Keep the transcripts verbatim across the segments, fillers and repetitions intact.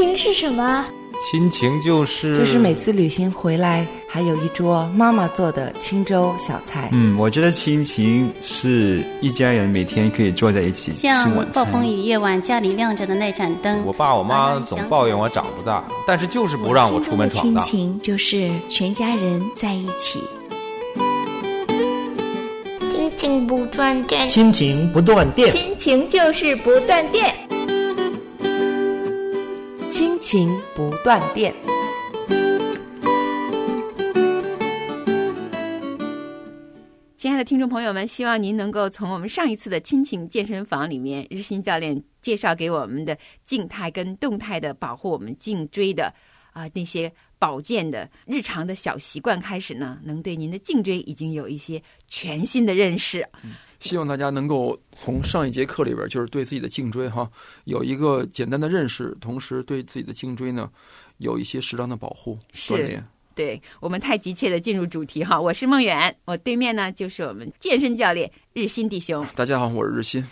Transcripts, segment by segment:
情是什么？ 亲情就是就是每次旅行回来还有一桌妈妈做的清粥小菜。 嗯，我觉得亲情是一家人每天可以坐在一起吃晚餐。 像暴风雨夜晚家里亮着的那盏灯， 我爸我妈总抱怨我长不大，但是就是不让我出门闯荡。 亲情就是全家人在一起。 亲情不断电， 亲情不断电， 亲情就是不断电， 亲情不断电。 亲爱的听众朋友们，希望您能够从我们上一次的亲情健身房里面，日新教练介绍给我们的静态跟动态的保护我们颈椎的啊、呃、那些保健的日常的小习惯开始呢，能对您的颈椎已经有一些全新的认识。 嗯，希望大家能够从上一节课里边，就是对自己的颈椎哈有一个简单的认识，同时对自己的颈椎呢有一些适当的保护锻炼。 对，我们太急切的进入主题哈，我是孟远，我对面呢就是我们健身教练日新弟兄。 大家好，我是日新。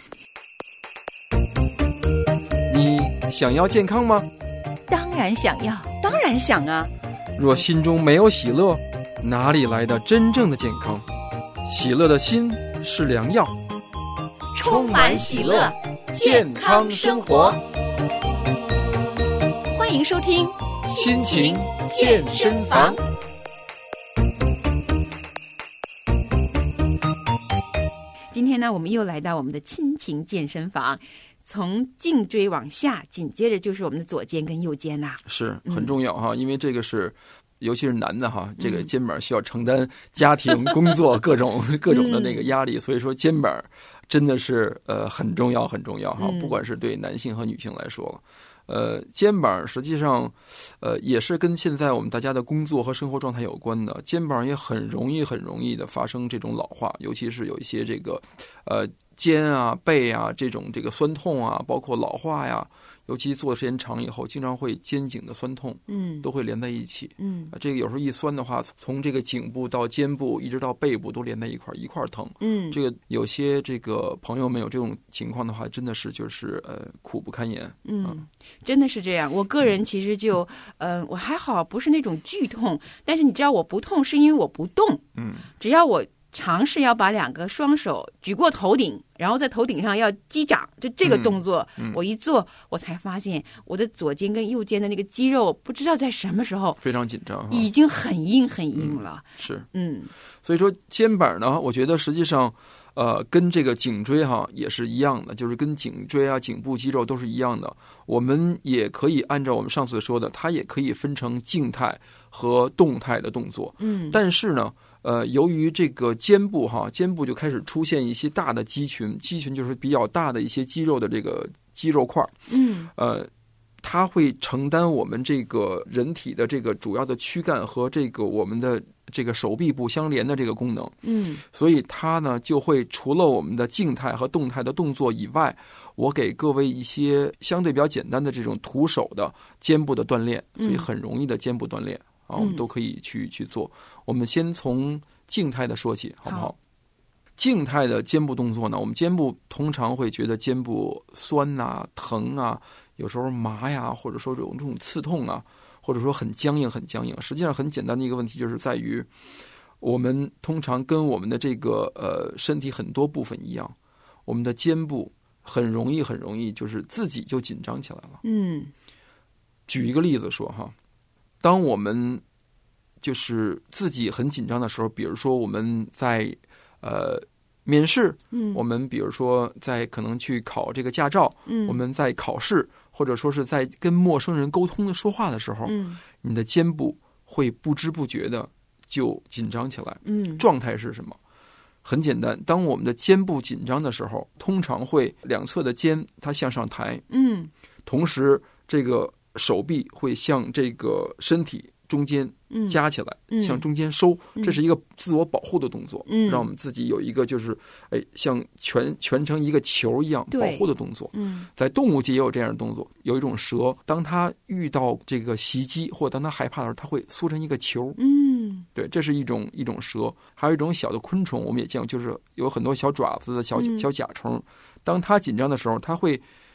你想要健康吗？ 当然想要，当然想啊。 若心中没有喜乐，哪里来的真正的健康？喜乐的心是良药， 充满喜乐，健康生活。欢迎收听亲情健身房。 今天呢，我们又来到我们的亲情健身房，从颈椎往下，紧接着就是我们的左肩跟右肩啦， 是很重要哈、嗯，因为这个是。尤其是男的哈，这个肩膀需要承担家庭、工作各种各种的那个压力，所以说肩膀真的是呃很重要很重要哈，不管是对男性和女性来说，呃，肩膀实际上呃也是跟现在我们大家的工作和生活状态有关的，肩膀也很容易很容易的发生这种老化，尤其是有一些这个呃肩啊、背啊这种这个酸痛啊，包括老化呀。尤其做的时间长以后，经常会肩颈的酸痛，嗯，都会连在一起，嗯，这个有时候一酸的话，从这个颈部到肩部一直到背部都连在一块一块疼，嗯，这个有些这个朋友们有这种情况的话，真的是就是呃苦不堪言， 嗯，嗯真的是这样。我个人其实就，嗯、呃，我还好，不是那种剧痛，但是你知道我不痛是因为我不动，嗯，只要我。尝试要把两个双手举过头顶，然后在头顶上要击掌，就这个动作、嗯嗯、我一做我才发现我的左肩跟右肩的那个肌肉不知道在什么时候非常紧张， 已经很硬很硬了、 嗯、是嗯， 所以说肩膀呢我觉得实际上呃跟这个颈椎哈也是一样的，就是跟颈椎啊颈部肌肉都是一样的，我们也可以按照我们上次说的，它也可以分成静态和动态的动作，嗯，但是呢呃，由于这个肩部哈，肩部就开始出现一些大的肌群，肌群就是比较大的一些肌肉的这个肌肉块，嗯，呃，它会承担我们这个人体的这个主要的躯干和这个我们的这个手臂部相连的这个功能，嗯，所以它呢就会除了我们的静态和动态的动作以外，我给各位一些相对比较简单的这种徒手的肩部的锻炼，所以很容易的肩部锻炼。啊，我们都可以去去做。我们先从静态的说起，好不好？好，静态的肩部动作呢，我们肩部通常会觉得肩部酸啊、疼啊，有时候麻呀，或者说有这种刺痛啊，或者说很僵硬、很僵硬。实际上很简单的一个问题就是在于，我们通常跟我们的这个呃身体很多部分一样，我们的肩部很容易、很容易就是自己就紧张起来了。嗯，举一个例子说哈。当我们就是自己很紧张的时候，比如说我们在呃面试，嗯，我们比如说在可能去考这个驾照，嗯，我们在考试，或者说是在跟陌生人沟通的说话的时候，嗯，你的肩部会不知不觉的就紧张起来，嗯，状态是什么？很简单，当我们的肩部紧张的时候，通常会两侧的肩它向上抬，嗯，同时这个。手臂会向这个身体中间夹起来，嗯、向中间收，嗯、这是一个自我保护的动作，嗯、让我们自己有一个就是哎，像全全成一个球一样保护的动作。嗯、在动物界也有这样的动作，有一种蛇，当它遇到这个袭击或者当它害怕的时候，它会缩成一个球。嗯，对，这是一种一种蛇，还有一种小的昆虫，我们也见过，就是有很多小爪子的小、嗯、小甲虫，当它紧张的时候，它会。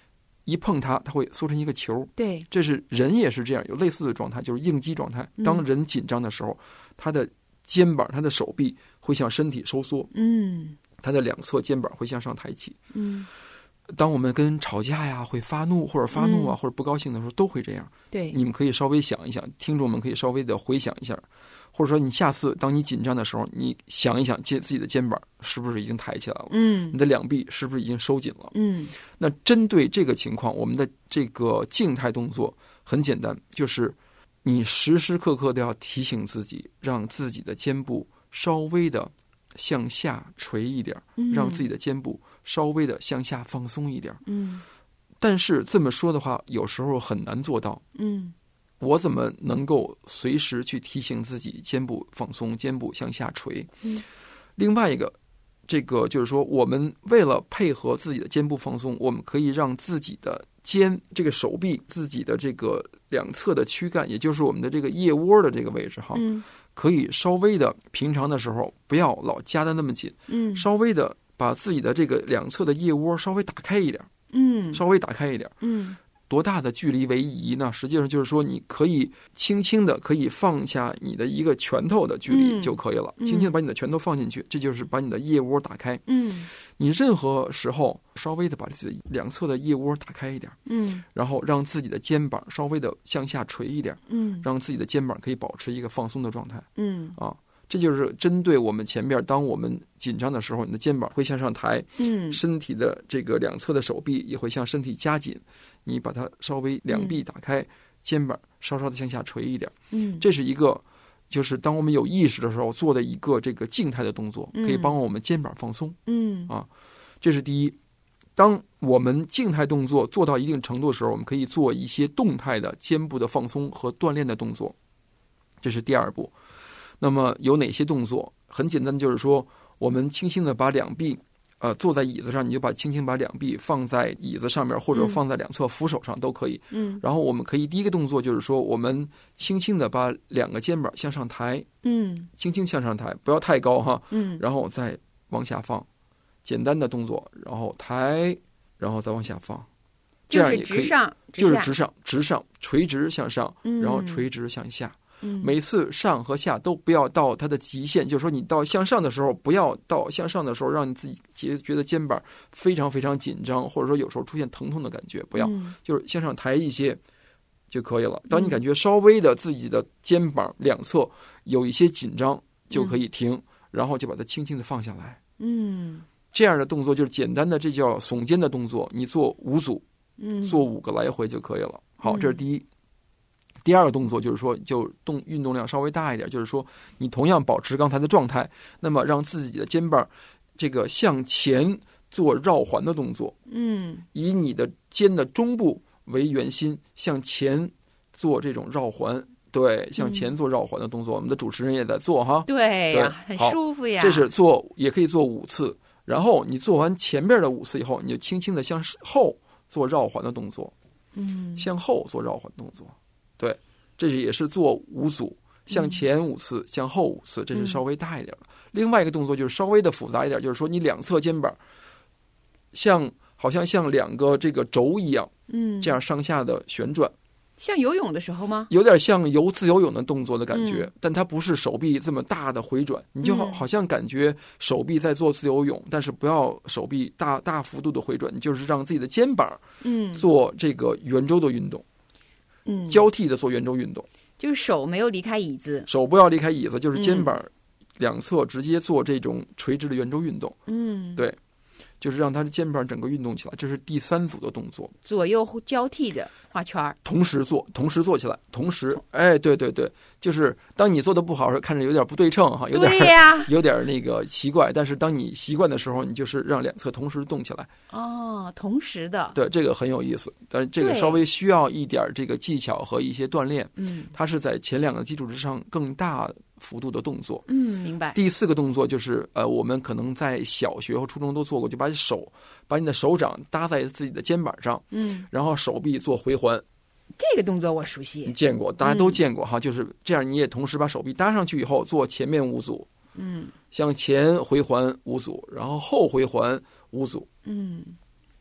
一碰它，它会缩成一个球。 对， 这是人也是这样，有类似的状态，就是应激状态。当人紧张的时候，他的肩膀、他的手臂会向身体收缩， 嗯， 他的两侧肩膀会向上抬起， 嗯。 当我们跟人吵架呀，会发怒或者发怒啊， 嗯、 或者不高兴的时候，都会这样。 对， 你们可以稍微想一想，听众们可以稍微的回想一下，或者说你下次当你紧张的时候，你想一想，自己的肩膀是不是已经抬起来了？ 嗯， 你的两臂是不是已经收紧了？ 嗯， 那针对这个情况，我们的这个静态动作很简单，就是你时时刻刻都要提醒自己，让自己的肩部稍微的向下垂一点，让自己的肩部稍微的向下放松一点。 嗯， 但是这么说的话，有时候很难做到。 嗯， 我怎么能够随时去提醒自己肩部放松，肩部向下垂？ 嗯， 另外一个，这个就是说，我们为了配合自己的肩部放松，我们可以让自己的肩、这个手臂、自己的这个两侧的躯干，也就是我们的这个腋窝的这个位置哈。 嗯， 可以稍微的，平常的时候不要老夹得那么紧， 嗯， 稍微的把自己的这个两侧的腋窝稍微打开一点， 嗯， 稍微打开一点， 嗯， 多大的距离为宜呢？实际上就是说，你可以轻轻的可以放下你的一个拳头的距离就可以了， 嗯、 轻轻的把你的拳头放进去，这就是把你的腋窝打开。 嗯， 你任何时候稍微的把自己的两侧的腋窝打开一点， 嗯， 然后让自己的肩膀稍微的向下垂一点， 嗯， 让自己的肩膀可以保持一个放松的状态， 嗯啊。这就是针对我们前面，当我们紧张的时候，你的肩膀会向上抬， 嗯， 身体的这个两侧的手臂也会向身体夹紧，你把它稍微两臂打开，嗯、肩膀稍稍的向下垂一点， 嗯， 这是一个，就是当我们有意识的时候做的一个这个静态的动作，可以帮我们肩膀放松， 嗯啊，这是第一。当我们静态动作做到一定程度的时候，我们可以做一些动态的肩部的放松和锻炼的动作，这是第二步。那么有哪些动作？很简单，就是说我们轻轻的把两臂，呃，坐在椅子上，你就把轻轻把两臂放在椅子上面，或者放在两侧扶手上都可以。 嗯。 然后我们可以第一个动作就是说，我们轻轻的把两个肩膀向上抬， 嗯， 轻轻向上抬，不要太高哈。 嗯。 然后再往下放，简单的动作，然后抬，然后再往下放，这样也可以， 就是直上， 就是直上，直上，垂直向上， 嗯、 然后垂直向下。 嗯、 每次上和下都不要到它的极限，就是说你到向上的时候，不要到向上的时候让你自己觉觉得肩膀非常非常紧张，或者说有时候出现疼痛的感觉，不要， 嗯、 就是向上抬一些就可以了。当你感觉稍微的自己的肩膀两侧有一些紧张，就可以停，嗯、然后就把它轻轻的放下来。 嗯， 这样的动作就是简单的，这叫耸肩的动作，你做五组， 嗯， 做五个来回就可以了。好，这是第一。第二个动作就是说，就动运动量稍微大一点，就是说你同样保持刚才的状态，那么让自己的肩膀这个向前做绕环的动作， 嗯， 以你的肩的中部为圆心向前做这种绕环，对，向前做绕环的动作。嗯、我们的主持人也在做哈， 对呀， 对， 很舒服呀。 这是做，也可以做五次。然后你做完前边的五次以后，你就轻轻的向后做绕环的动作， 嗯， 向后做绕环动作。对，这是也是做五组，向前五次，嗯、向后五次，这是稍微大一点的。嗯、另外一个动作就是稍微的复杂一点，就是说你两侧肩膀像好像像两个这个轴一样， 嗯， 这样上下的旋转。 像游泳的时候吗？ 有点像游自由泳的动作的感觉， 嗯、 但它不是手臂这么大的回转，你就好、 嗯、 好像感觉手臂在做自由泳，但是不要手臂大大幅度的回转，你就是让自己的肩膀嗯做这个圆周的运动。 嗯， 交替的做圆周运动， 就是手没有离开椅子， 手不要离开椅子，就是肩膀两侧直接做这种垂直的圆周运动。 嗯， 对，就是让他的肩膀整个运动起来。这是第三组的动作， 左右交替的画圈， 同时做，同时做起来，同时，哎，对对对，就是当你做的不好的时候，看着有点不对称哈，有点对呀， 有点那个奇怪。但是当你习惯的时候，你就是让两侧同时动起来。 哦，同时的， 对，这个很有意思，但是这个稍微需要一点这个技巧和一些锻炼。 嗯， 它是在前两个基础之上更大幅度的动作。 嗯，明白。 第四个动作就是呃，我们可能在小学和初中都做过，就把手把你的手掌搭在自己的肩膀上， 嗯，然后手臂做回环。 这个动作我熟悉， 你见过，大家都见过哈，嗯、就是这样。你也同时把手臂搭上去以后，做前面五组， 嗯，向前回环五组，然后后回环五组， 嗯。 好，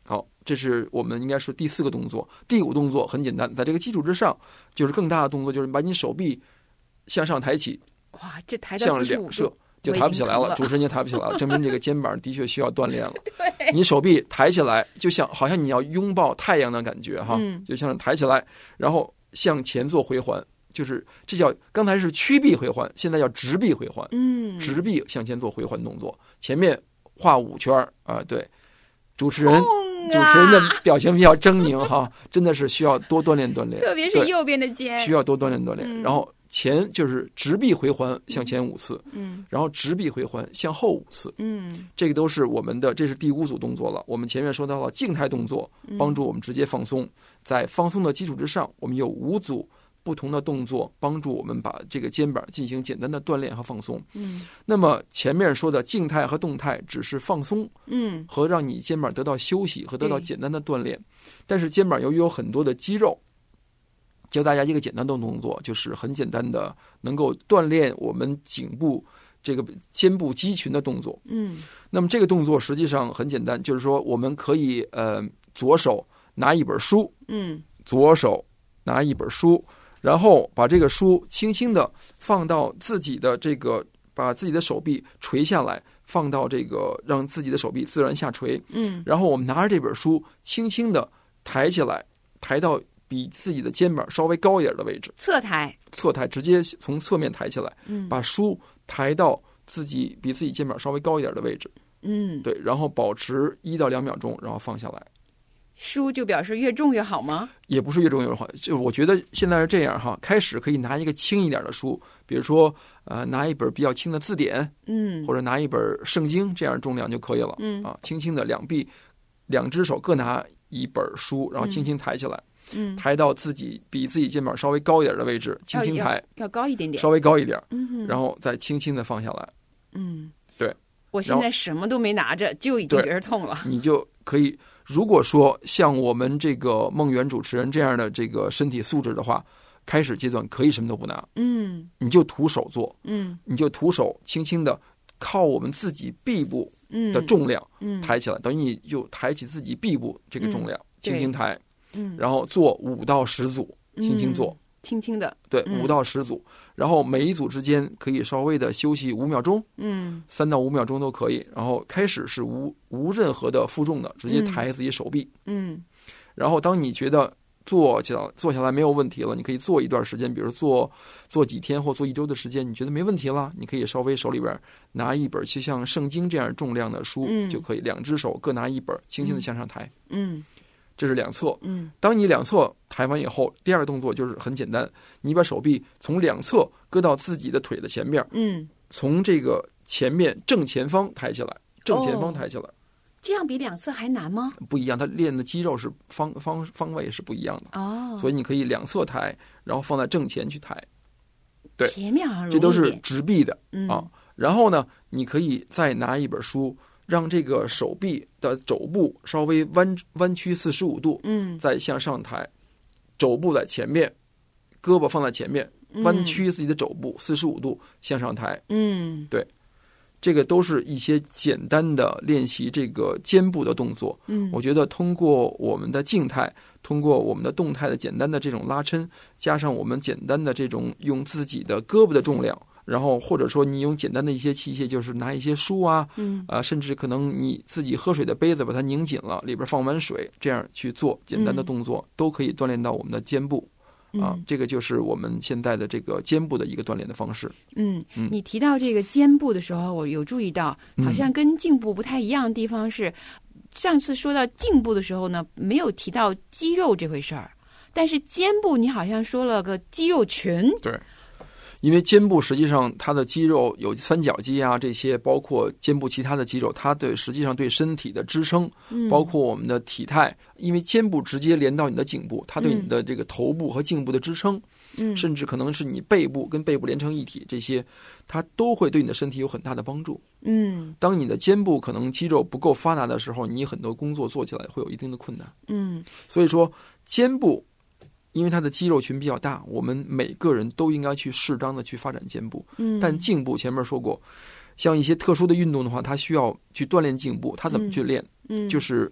这是我们应该是第四个动作。第五动作很简单，在这个基础之上，就是更大的动作，就是把你手臂向上抬起， 哇，这抬到四十五度就抬不起来了，主持人就抬不起来了，证明这个肩膀的确需要锻炼了。 对， 你手臂抬起来，就像好像你要拥抱太阳的感觉哈， 嗯、 就像抬起来，然后向前做回环，就是这叫刚才是曲臂回环，现在叫直臂回环。 嗯， 直臂向前做回环动作，前面画五圈啊，对。主持人， 啊、 主持人的表情比较狰狞哈，真的是需要多锻炼锻炼， 特别是右边的肩， 需要多锻炼锻炼。 嗯、 然后前就是直臂回环向前五次， 嗯， 然后直臂回环向后五次， 嗯， 这个都是我们的，这是第五组动作了。我们前面说到了静态动作，帮助我们直接放松，在放松的基础之上，我们有五组不同的动作帮助我们把这个肩膀进行简单的锻炼和放松。 嗯， 那么前面说的静态和动态只是放松， 嗯， 和让你肩膀得到休息和得到简单的锻炼。但是肩膀由于有很多的肌肉，教大家一个简单的动作，就是很简单的能够锻炼我们颈部这个肩部肌群的动作。 嗯， 那么这个动作实际上很简单，就是说我们可以呃左手拿一本书， 嗯， 左手拿一本书。然后把这个书轻轻地放到自己的这个，把自己的手臂垂下来，放到这个，让自己的手臂自然下垂。 嗯， 然后我们拿着这本书，轻轻地抬起来，抬到比自己的肩膀稍微高一点的位置。 侧抬， 侧抬，直接从侧面抬起来， 嗯， 把书抬到自己比自己肩膀稍微高一点的位置。 嗯， 对，然后保持一到两秒钟，然后放下来。 书就表示越重越好吗？ 也不是越重越好，就我觉得现在是这样哈。开始可以拿一个轻一点的书，比如说呃拿一本比较轻的字典， 嗯， 或者拿一本圣经，这样重量就可以了。 嗯啊，轻轻的两臂，两只手各拿一本书，然后轻轻抬起来， 嗯， 抬到自己比自己肩膀稍微高一点的位置，轻轻抬， 要, 要高一点点， 稍微高一点， 嗯， 然后再轻轻的放下来。 嗯， 对。 我现在什么都没拿着，就已经觉得痛了。 你就可以，如果说像我们这个梦圆主持人这样的这个身体素质的话，开始阶段可以什么都不拿， 嗯， 你就徒手做， 嗯， 你就徒手轻轻的靠我们自己臂部的重量， 嗯， 抬起来，等于你就抬起自己臂部这个重量， 嗯、 轻轻抬， 嗯， 然后做五到十组，轻轻做。 嗯轻轻的， 对，五到十组，然后每一组之间可以稍微的休息五秒钟， 嗯， 三到五秒钟都可以。然后开始是无无任何的负重的，直接抬自己手臂， 嗯， 然后当你觉得坐起来坐下来没有问题了，你可以做一段时间，比如做做几天或做一周的时间，你觉得没问题了，你可以稍微手里边拿一本就像圣经这样重量的书、 嗯、 就可以，两只手各拿一本，轻轻的向上抬， 嗯。 这是两侧， 嗯， 当你两侧抬完以后，第二个动作就是很简单，你把手臂从两侧搁到自己的腿的前面， 嗯， 从这个前面正前方抬起来，正前方抬起来，哦、 这样比两侧还难吗？ 不一样，它练的肌肉是方方方位是不一样的哦， 所以你可以两侧抬，然后放在正前去抬，对， 前面好像容易这都是直臂的、 嗯、 啊。然后呢，你可以再拿一本书。让这个手臂的肘部稍微弯弯曲四十五度， 嗯， 再向上抬，肘部在前面，胳膊放在前面，弯曲自己的肘部四十五度向上抬， 嗯， 对，这个都是一些简单的练习这个肩部的动作。 嗯， 我觉得通过我们的静态，通过我们的动态的简单的这种拉伸，加上我们简单的这种用自己的胳膊的重量。然后或者说你用简单的一些器械，就是拿一些书啊， 嗯， 啊、呃，甚至可能你自己喝水的杯子把它拧紧了，里边放满水，这样去做简单的动作，嗯、都可以锻炼到我们的肩部。啊，这个就是我们现在的这个肩部的一个锻炼的方式。 嗯，嗯你提到这个肩部的时候，我有注意到，好像跟颈部不太一样的地方是，嗯、上次说到颈部的时候呢，没有提到肌肉这回事儿，但是肩部你好像说了个肌肉群。 对。因为肩部实际上它的肌肉有三角肌啊，这些包括肩部其他的肌肉，它对实际上对身体的支撑， 嗯、 包括我们的体态，因为肩部直接连到你的颈部，它对你的这个头部和颈部的支撑， 嗯、 甚至可能是你背部跟背部连成一体，这些它都会对你的身体有很大的帮助。 嗯， 当你的肩部可能肌肉不够发达的时候，你很多工作做起来会有一定的困难。 嗯， 所以说肩部。因为它的肌肉群比较大，我们每个人都应该去适当的去发展肩部。 嗯， 但颈部前面说过，像一些特殊的运动的话，它需要去锻炼颈部，它怎么去练？ 嗯， 就是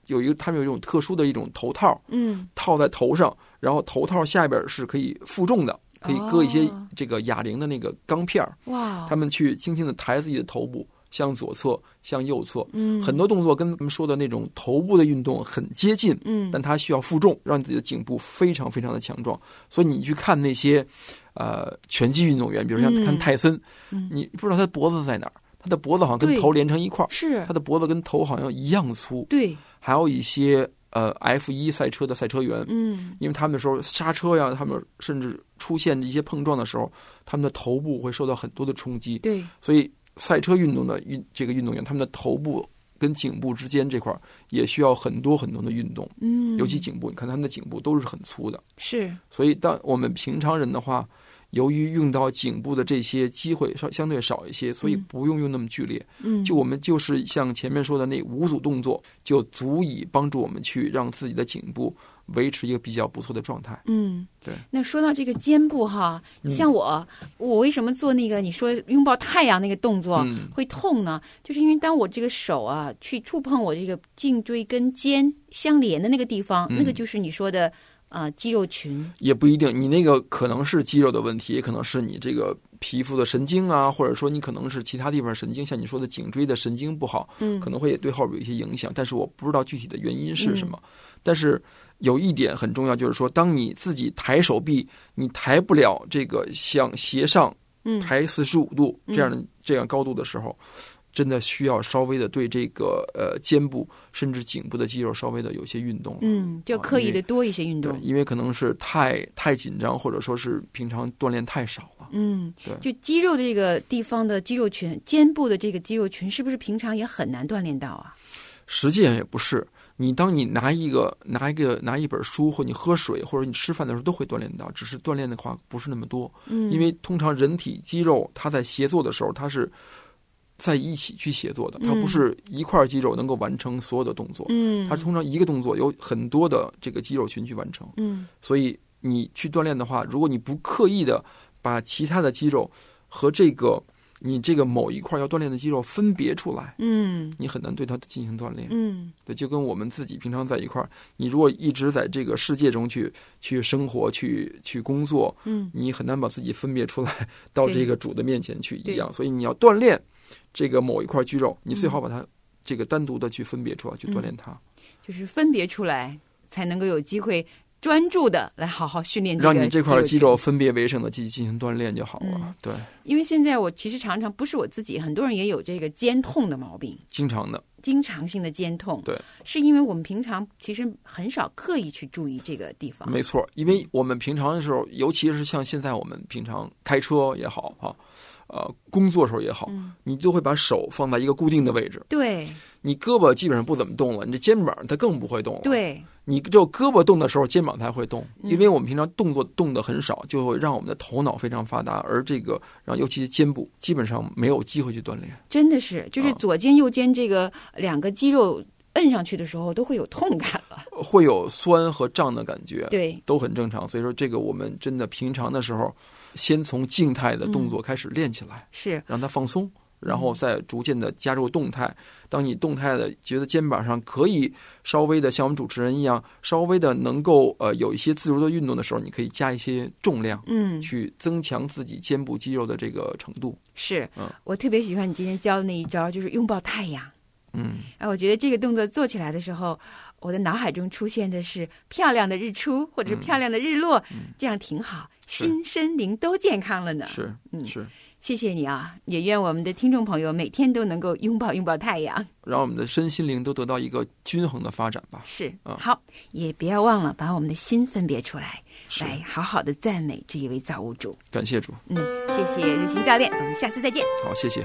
有一个他们有一种特殊的一种头套， 嗯， 套在头上，然后头套下边是可以负重的，可以搁一些这个哑铃的那个钢片。 哇！ 他们去轻轻的抬自己的头部，向左侧，向右侧， 嗯， 很多动作跟他们说的那种头部的运动很接近， 嗯， 但它需要负重，让你自己的颈部非常非常的强壮。所以你去看那些呃拳击运动员，比如像看泰森， 嗯， 你不知道他的脖子在哪儿，他的脖子好像跟头连成一块儿， 是他的脖子跟头好像一样粗。 对， 还有一些呃 F 一 赛车的赛车员， 嗯， 因为他们的时候刹车呀，他们甚至出现一些碰撞的时候，他们的头部会受到很多的冲击。 对， 所以赛车运动的运这个运动员，他们的头部跟颈部之间这块也需要很多很多的运动。 嗯， 尤其颈部，你看他们的颈部都是很粗的。 是， 所以当我们平常人的话，由于用到颈部的这些机会稍相对少一些，所以不用用那么剧烈。 嗯， 就我们就是像前面说的那五组动作，就足以帮助我们去让自己的颈部维持一个比较不错的状态。 嗯， 对。 那说到这个肩部哈，像我，嗯、我为什么做那个你说拥抱太阳那个动作会痛呢？嗯、就是因为当我这个手啊去触碰我这个颈椎跟肩相连的那个地方，嗯、那个就是你说的。啊、呃，肌肉群也不一定，你那个可能是肌肉的问题，也可能是你这个皮肤的神经啊，或者说你可能是其他地方神经，像你说的颈椎的神经不好，嗯，可能会对后边有一些影响，但是我不知道具体的原因是什么。嗯、但是有一点很重要，就是说，当你自己抬手臂，你抬不了这个向斜上抬四十五度这样的、嗯、这样高度的时候。真的需要稍微的对这个呃肩部甚至颈部的肌肉稍微的有些运动， 嗯，就刻意的多一些运动， 对，因为可能是太太紧张，或者说是平常锻炼太少了， 嗯， 对， 就肌肉这个地方的肌肉群，肩部的这个肌肉群，是不是平常也很难锻炼到啊？ 实际上也不是，你当你拿一个拿一个拿一本书，或你喝水，或者你吃饭的时候，都会锻炼到，只是锻炼的话不是那么多，嗯，因为通常人体肌肉它在协作的时候，它是。在一起去协作的，它不是一块肌肉能够完成所有的动作，嗯，它通常一个动作有很多的这个肌肉群去完成，嗯，所以你去锻炼的话，如果你不刻意的把其他的肌肉和这个你这个某一块要锻炼的肌肉分别出来，嗯，你很难对它进行锻炼，嗯，对，就跟我们自己平常在一块儿，你如果一直在这个世界中去去生活、去去工作，嗯，你很难把自己分别出来到这个主的面前去一样，所以你要锻炼。这个某一块肌肉，你最好把它这个单独的去分别出来，嗯、去锻炼它， 就是分别出来，才能够有机会专注的来好好训练这个。 让你这块肌肉分别为圣的去进行锻炼就好了。嗯、对， 因为现在我其实常常不是我自己，很多人也有这个肩痛的毛病， 经常的、 经常性的肩痛。 对， 是因为我们平常其实很少刻意去注意这个地方。 没错，因为我们平常的时候，尤其是像现在我们平常开车也好哈。呃，工作时候也好，嗯、你就会把手放在一个固定的位置。 对， 你胳膊基本上不怎么动了，你这肩膀它更不会动了。 对， 你只有胳膊动的时候，肩膀才会动，嗯、因为我们平常动作动得很少，就会让我们的头脑非常发达，而这个让尤其是肩部基本上没有机会去锻炼。 真的是，就是左肩右肩这个两个肌肉摁上去的时候，都会有痛感了， 会有酸和胀的感觉， 对， 都很正常。所以说，这个我们真的平常的时候。先从静态的动作开始练起来， 嗯、是让它放松，然后再逐渐的加入动态。当你动态的觉得肩膀上可以稍微的像我们主持人一样，稍微的能够呃有一些自如的运动的时候，你可以加一些重量，嗯，去增强自己肩部肌肉的这个程度。 是，嗯，我特别喜欢你今天教的那一招，就是拥抱太阳。 嗯， 哎，我觉得这个动作做起来的时候，我的脑海中出现的是漂亮的日出或者是漂亮的日落，嗯、这样挺好。心身灵都健康了呢。 是，嗯，是， 谢谢你啊！也愿我们的听众朋友每天都能够拥抱拥抱太阳， 让我们的身心灵都得到一个均衡的发展吧。 是，嗯、好，也不要忘了把我们的心分别出来，来好好的赞美这一位造物主。 感谢主。 嗯，谢谢日行教练，我们下次再见。 好，谢谢。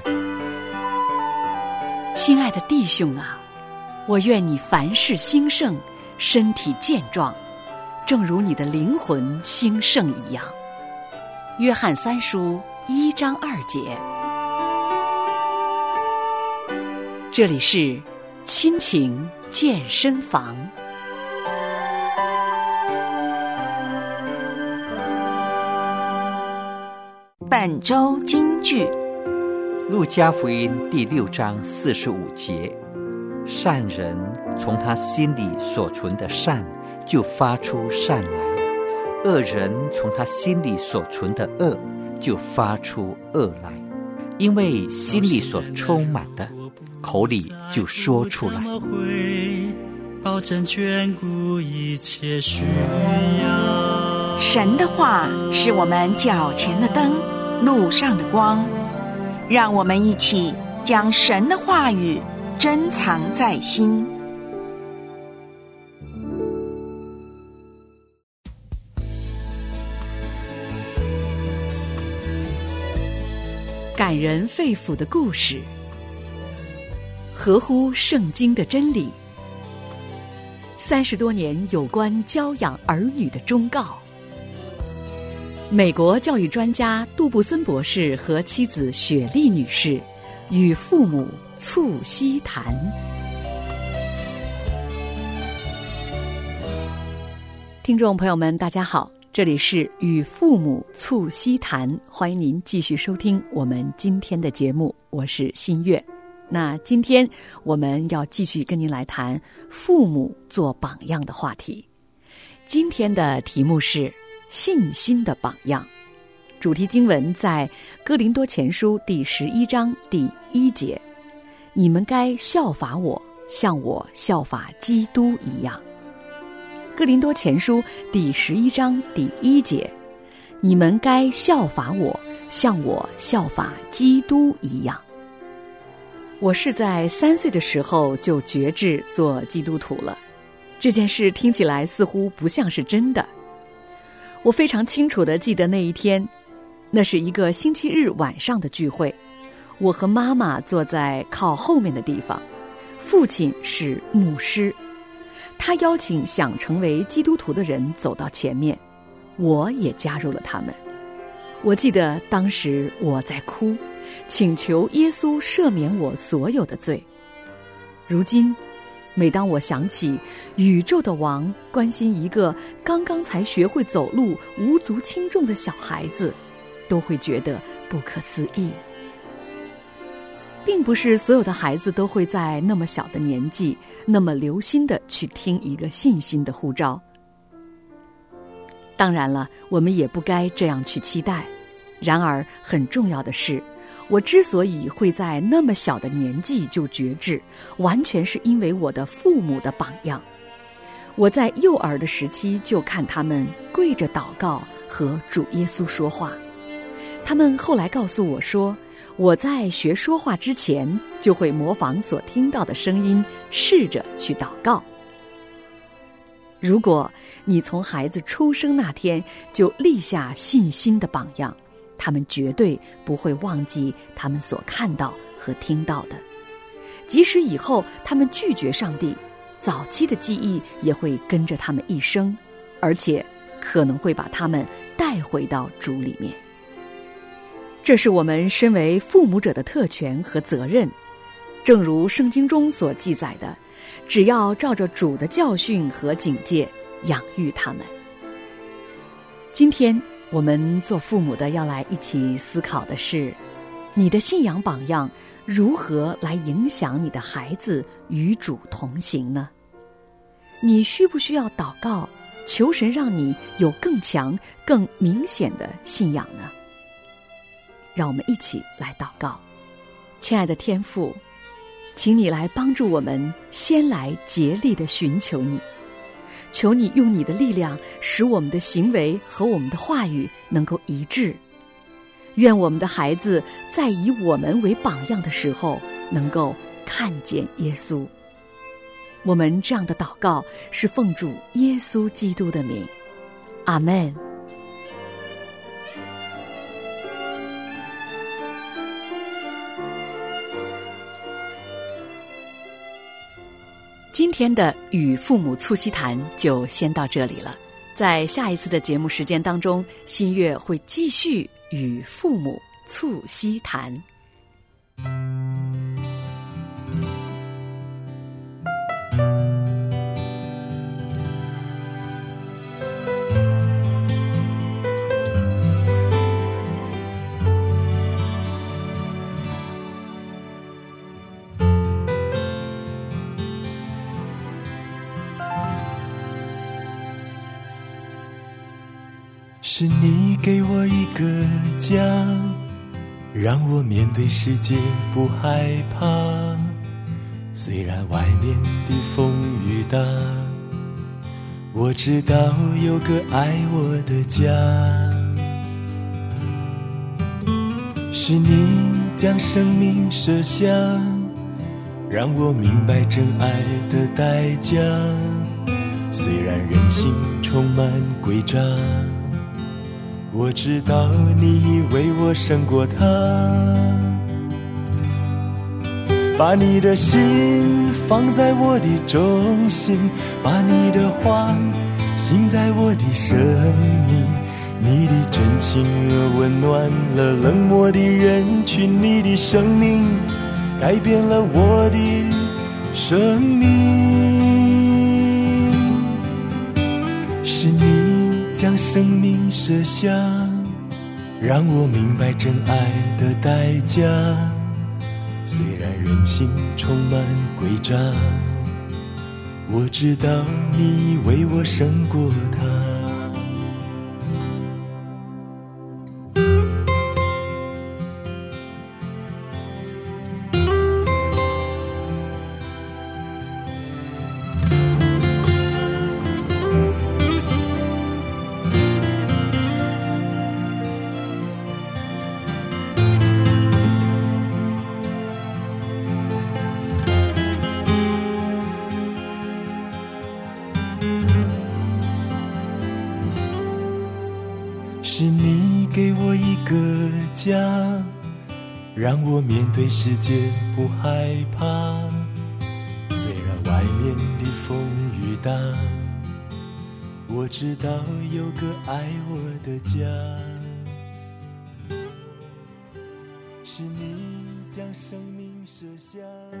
亲爱的弟兄啊，我愿你凡事兴盛，身体健壮，正如你的灵魂兴盛一样。约翰三书一章二节。这里是亲情健身房。 本周金句， 路加福音第六章四十五节， 善人从他心里所存的善就发出善来，恶人从他心里所存的恶就发出恶来，因为心里所充满的，口里就说出来。 保证眷顾一切需要。 神的话是我们脚前的灯，路上的光。让我们一起将神的话语珍藏在心。 感人肺腑的故事，合乎圣经的真理，三十多年有关教养儿女的忠告。美国教育专家杜布森博士和妻子雪莉女士与父母促膝谈。听众朋友们大家好，这里是与父母促膝谈，欢迎您继续收听我们今天的节目，我是新月。那今天我们要继续跟您来谈父母做榜样的话题。今天的题目是信心的榜样，主题经文在哥林多前书第十一章第一节，你们该效法我，像我效法基督一样。哥林多前书第十一章第一节，你们该效法我，像我效法基督一样。我是在三岁的时候就决志做基督徒了，这件事听起来似乎不像是真的。我非常清楚地记得那一天，那是一个星期日晚上的聚会，我和妈妈坐在靠后面的地方，父亲是牧师，他邀请想成为基督徒的人走到前面，我也加入了他们。我记得当时我在哭，请求耶稣赦免我所有的罪。如今每当我想起宇宙的王关心一个刚刚才学会走路无足轻重的小孩子，都会觉得不可思议。并不是所有的孩子都会在那么小的年纪那么留心地去听一个信心的呼召。当然了，我们也不该这样去期待。然而很重要的是，我之所以会在那么小的年纪就决志，完全是因为我的父母的榜样。我在幼儿的时期就看他们跪着祷告和主耶稣说话。他们后来告诉我说，我在学说话之前就会模仿所听到的声音，试着去祷告。如果你从孩子出生那天就立下信心的榜样，他们绝对不会忘记他们所看到和听到的。即使以后他们拒绝上帝，早期的记忆也会跟着他们一生，而且可能会把他们带回到主里面。这是我们身为父母者的特权和责任。正如圣经中所记载的，只要照着主的教训和警戒养育他们。今天我们做父母的要来一起思考的是，你的信仰榜样如何来影响你的孩子与主同行呢？你需不需要祷告，求神让你有更强更明显的信仰呢？让我们一起来祷告。亲爱的天父，请你来帮助我们先来竭力地寻求你，求你用你的力量使我们的行为和我们的话语能够一致。愿我们的孩子在以我们为榜样的时候能够看见耶稣。我们这样的祷告是奉主耶稣基督的名，阿们。今天的与父母促膝谈就先到这里了，在下一次的节目时间当中，新月会继续与父母促膝谈。 是你给我一个家，让我面对世界不害怕。虽然外面的风雨大，我知道有个爱我的家。是你将生命舍下，让我明白真爱的代价。虽然人心充满诡诈，我知道你为我胜过他。把你的心放在我的中心，把你的话信在我的生命。你的真情温暖了冷漠的人群，你的生命改变了我的生命。是你将生命舍下，让我明白真爱的代价。虽然人心充满诡诈，我知道你为我胜过他。是你给我一个家，让我面对世界不害怕。虽然外面的风雨大，我知道有个爱我的家。是你将生命舍下。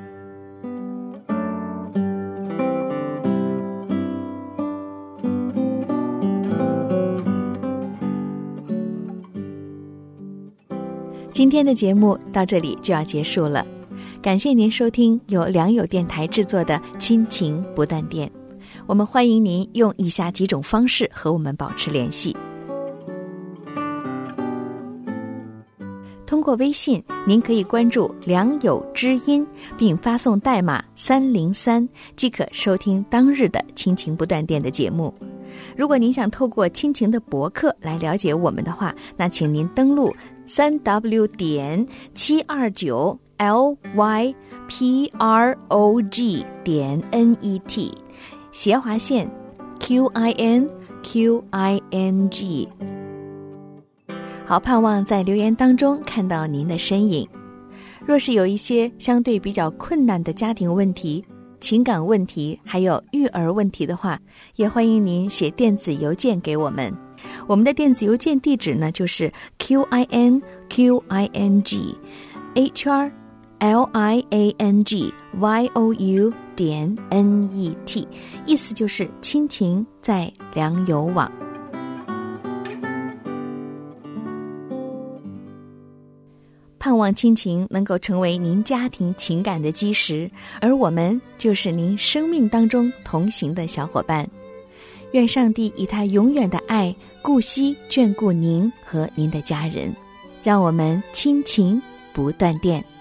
今天的节目到这里就要结束了，感谢您收听由良友电台制作的亲情不断电。我们欢迎您用以下几种方式和我们保持联系。通过微信，您可以关注良友知音，并发送代码三零三，即可收听当日的亲情不断电的节目。如果您想透过亲情的博客来了解我们的话，那请您登录三 w 点七二九 l y p r o g 点 n e t 斜划线 q i n q i n g。 好，盼望在留言当中看到您的身影。若是有一些相对比较困难的家庭问题、情感问题还有育儿问题的话，也欢迎您写电子邮件给我们。我们的电子邮件地址呢，就是 q i n q i n g h r l i a n g y o u 点 n e t， 意思就是亲情在良友网。盼望亲情能够成为您家庭情感的基石，而我们就是您生命当中同行的小伙伴。愿上帝以他永远的爱顾惜眷顾您和您的家人，让我们亲情不断电。